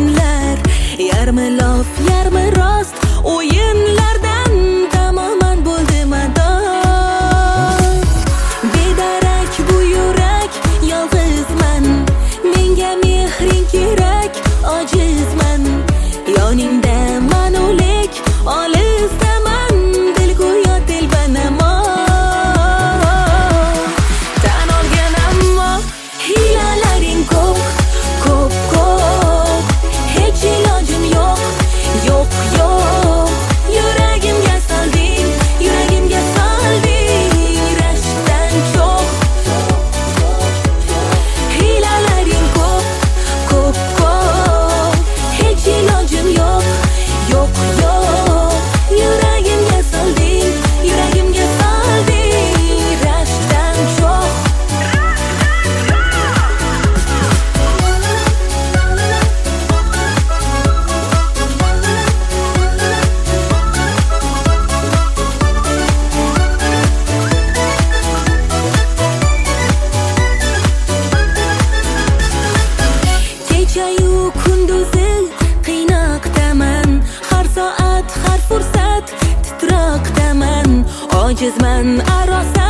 kunlar, yarmi lof yarmi rost o'yinlardan tamoman bo'ldim ador. Bedarak bu yurak, yolg'izman, menga mehring kerak, ojizman. Yoningda man o'lik, olisdaman, dil go'yo telbanamo. Tan olgan ammo hiylalaring ko'p, ko'p, ko'p. Hech ilojim yo'q, yo'q, yo'q. Yuragimga solding, yuragimga solding rashkdan cho'q. Hiylalaring ko'p, ko'p, ko'p. Hech ilojim yo'q, yo'q, yo'q. Yuragimga solding, yuragimga solding rashkdan cho'q. Kechayu kunduzi qiynoqdaman, har soat har fursat titroqdaman. Ojizman, arosa